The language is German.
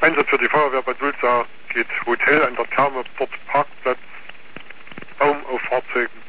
Einsatz für die Feuerwehr Bad Sulza geht Hotel an der Therme, dort Parkplatz, Baum auf Fahrzeugen.